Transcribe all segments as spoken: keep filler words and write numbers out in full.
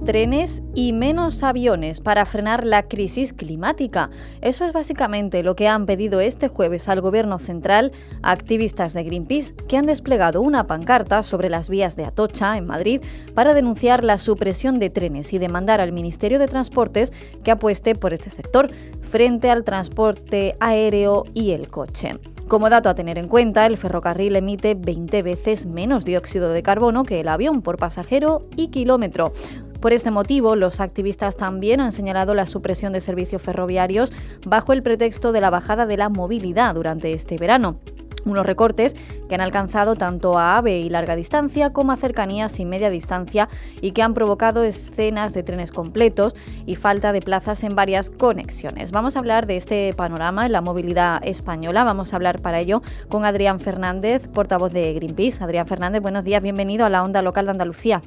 trenes y menos aviones para frenar la crisis climática. Eso es básicamente lo que han pedido este jueves al Gobierno central activistas de Greenpeace, que han desplegado una pancarta sobre las vías de Atocha, en Madrid, para denunciar la supresión de trenes y demandar al Ministerio de Transportes que apueste por este sector frente al transporte aéreo y el coche. Como dato a tener en cuenta, el ferrocarril emite veinte veces menos dióxido de carbono que el avión por pasajero y kilómetro. Por este motivo, los activistas también han señalado la supresión de servicios ferroviarios bajo el pretexto de la bajada de la movilidad durante este verano. Unos recortes que han alcanzado tanto a AVE y larga distancia como a cercanías y media distancia y que han provocado escenas de trenes completos y falta de plazas en varias conexiones. Vamos a hablar de este panorama en la movilidad española. Vamos a hablar para ello con Adrián Fernández, portavoz de Greenpeace. Adrián Fernández, buenos días, bienvenido a la Onda Local de Andalucía.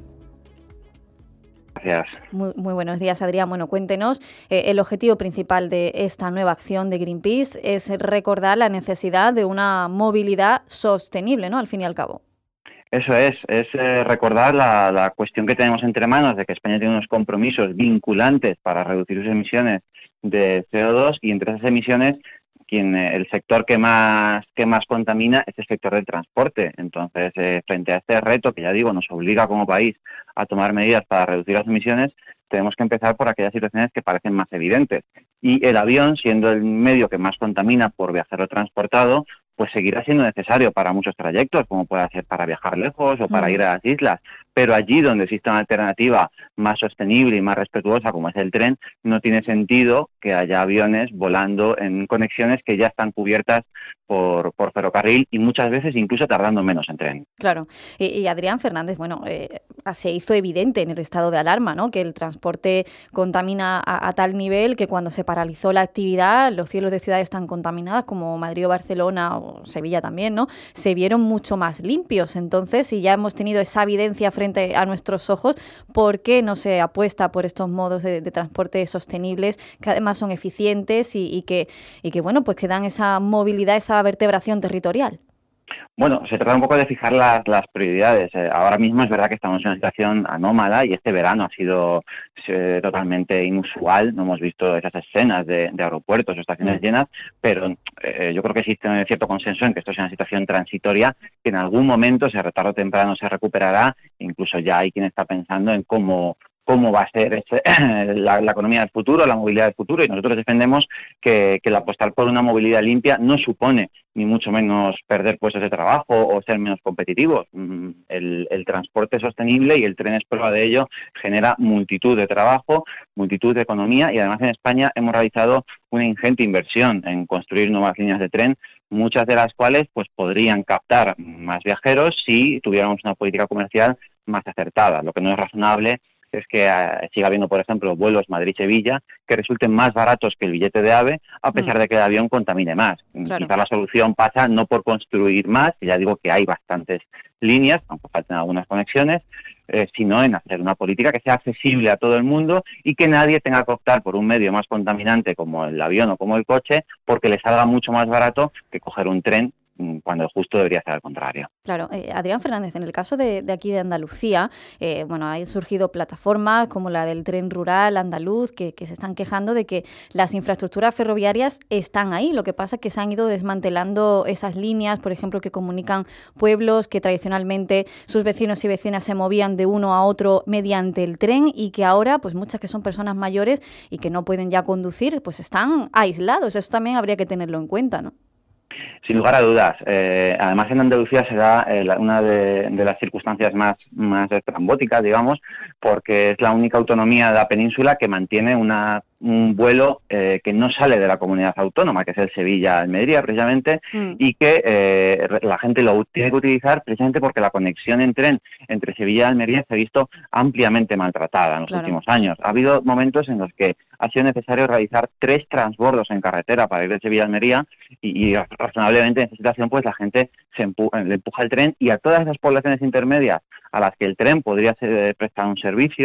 Gracias. Muy, muy buenos días, Adrián. Bueno, cuéntenos, eh, el objetivo principal de esta nueva acción de Greenpeace es recordar la necesidad de una movilidad sostenible, ¿no? Al fin y al cabo. Eso es, es eh, recordar la, la cuestión que tenemos entre manos de que España tiene unos compromisos vinculantes para reducir sus emisiones de C O dos y entre esas emisiones quien eh, el sector que más que más contamina es el sector del transporte. Entonces, eh, frente a este reto que ya digo nos obliga como país a tomar medidas para reducir las emisiones, tenemos que empezar por aquellas situaciones que parecen más evidentes. Y el avión, siendo el medio que más contamina por viajero transportado, pues seguirá siendo necesario para muchos trayectos, como puede ser para viajar lejos o para mm. ir a las islas. Pero allí donde existe una alternativa más sostenible y más respetuosa, como es el tren, no tiene sentido que haya aviones volando en conexiones que ya están cubiertas por, por ferrocarril y muchas veces incluso tardando menos en tren. Claro. Y, y Adrián Fernández, bueno, eh, se hizo evidente en el estado de alarma, ¿no?, que el transporte contamina a, a tal nivel que cuando se paralizó la actividad, los cielos de ciudades tan contaminadas como Madrid o Barcelona o Sevilla también, ¿no?, se vieron mucho más limpios. Entonces, si ya hemos tenido esa evidencia frente a nuestros ojos, ¿por qué no se apuesta por estos modos de, de transporte sostenibles que además son eficientes y, y que y que bueno, pues que dan esa movilidad, esa vertebración territorial? Bueno, se trata un poco de fijar las, las prioridades. Eh, ahora mismo es verdad que estamos en una situación anómala y este verano ha sido eh, totalmente inusual. No hemos visto esas escenas de, de aeropuertos o estaciones mm. llenas, pero eh, yo creo que existe un cierto consenso en que esto es una situación transitoria que en algún momento, se retardo o temprano, se recuperará. Incluso ya hay quien está pensando en cómo cómo va a ser ese, la, la economía del futuro, la movilidad del futuro, y nosotros defendemos que, que el apostar por una movilidad limpia no supone ni mucho menos perder puestos de trabajo o ser menos competitivos. El, el transporte sostenible, y el tren es prueba de ello, genera multitud de trabajo, multitud de economía, y además en España hemos realizado una ingente inversión en construir nuevas líneas de tren, muchas de las cuales pues podrían captar más viajeros si tuviéramos una política comercial más acertada. Lo que no es razonable es que eh, siga habiendo, por ejemplo, vuelos Madrid-Sevilla que resulten más baratos que el billete de AVE, a pesar mm. de que el avión contamine más. Claro. Quizá la solución pasa no por construir más, que ya digo que hay bastantes líneas, aunque falten algunas conexiones, eh, sino en hacer una política que sea accesible a todo el mundo y que nadie tenga que optar por un medio más contaminante como el avión o como el coche, porque le salga mucho más barato que coger un tren, cuando justo debería ser al contrario. Claro, eh, Adrián Fernández, en el caso de, de aquí de Andalucía, eh, bueno, han surgido plataformas como la del tren rural andaluz que, que se están quejando de que las infraestructuras ferroviarias están ahí. Lo que pasa es que se han ido desmantelando esas líneas, por ejemplo, que comunican pueblos que tradicionalmente sus vecinos y vecinas se movían de uno a otro mediante el tren y que ahora, pues muchas que son personas mayores y que no pueden ya conducir, pues están aislados. Eso también habría que tenerlo en cuenta, ¿no? Sin lugar a dudas. Eh, además, en Andalucía se da eh, la, una de, de las circunstancias más, más estrambóticas, digamos, porque es la única autonomía de la península que mantiene una, un vuelo eh, que no sale de la comunidad autónoma, que es el Sevilla-Almería, precisamente, mm. y que eh, la gente lo tiene que utilizar precisamente porque la conexión en tren entre Sevilla y Almería se ha visto ampliamente maltratada en los claro. últimos años. Ha habido momentos en los que ha sido necesario realizar tres transbordos en carretera para ir de Sevilla a Almería y, y razonablemente en esa situación pues la gente se empuja, le empuja el tren, y a todas esas poblaciones intermedias a las que el tren podría ser, prestar un servicio,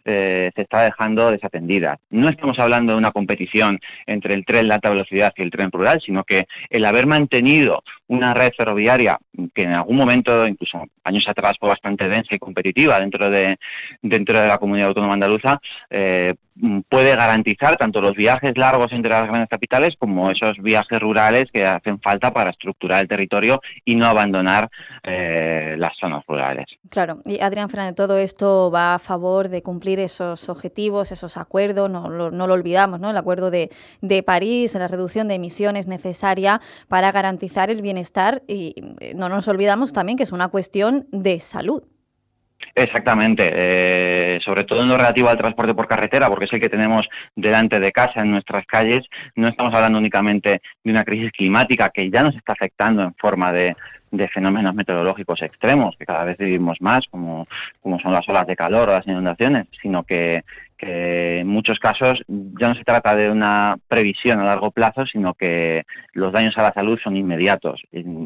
eh, se está dejando desatendida. No estamos hablando de una competición entre el tren de alta velocidad y el tren rural, sino que el haber mantenido una red ferroviaria que en algún momento, incluso años atrás, fue bastante densa y competitiva dentro de dentro de la comunidad autónoma andaluza, eh, puede garantizar tanto los viajes largos entre las grandes capitales como esos viajes rurales que hacen falta para estructurar el territorio y no abandonar eh, las zonas rurales. Claro, y Adrián Fernández, todo esto va a favor de cumplir esos objetivos, esos acuerdos, no lo, no lo olvidamos, ¿no? El acuerdo de, de París, la reducción de emisiones necesaria para garantizar el bienestar, y no nos olvidamos también que es una cuestión de salud. Exactamente, eh, sobre todo en lo relativo al transporte por carretera, porque es el que tenemos delante de casa en nuestras calles. No estamos hablando únicamente de una crisis climática que ya nos está afectando en forma de, de fenómenos meteorológicos extremos, que cada vez vivimos más, como, como son las olas de calor o las inundaciones, sino que, que en muchos casos ya no se trata de una previsión a largo plazo, sino que los daños a la salud son inmediatos.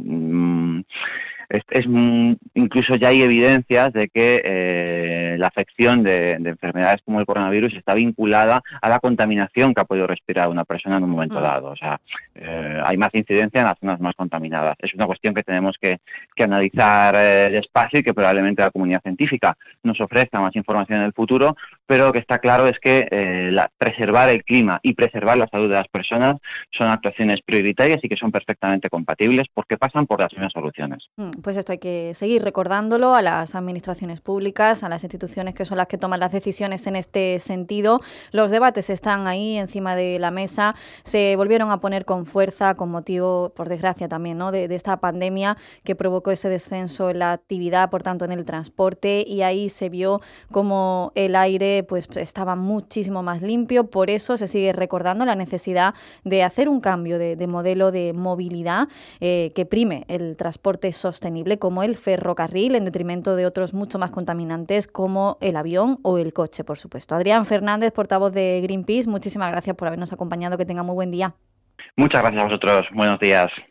Es, es, incluso ya hay evidencias de que eh, la afección de, de enfermedades como el coronavirus está vinculada a la contaminación que ha podido respirar una persona en un momento dado. O sea, eh, hay más incidencia en las zonas más contaminadas. Es una cuestión que tenemos que, que analizar eh, despacio y que probablemente la comunidad científica nos ofrezca más información en el futuro, pero lo que está claro es que eh, la, preservar el clima y preservar la salud de las personas son actuaciones prioritarias y que son perfectamente compatibles porque pasan por las mismas soluciones. Pues esto hay que seguir recordándolo a las administraciones públicas, a las instituciones que son las que toman las decisiones en este sentido. Los debates están ahí encima de la mesa, se volvieron a poner con fuerza con motivo, por desgracia también, ¿no?, de, de esta pandemia que provocó ese descenso en la actividad, por tanto en el transporte, y ahí se vio como el aire pues estaba muchísimo más limpio. Por eso se sigue recordando la necesidad de hacer un cambio de, de modelo de movilidad eh, que prime el transporte sostenible como el ferrocarril en detrimento de otros mucho más contaminantes como el avión o el coche, por supuesto. Adrián Fernández, portavoz de Greenpeace, muchísimas gracias por habernos acompañado. Que tenga muy buen día. Muchas gracias a vosotros. Buenos días.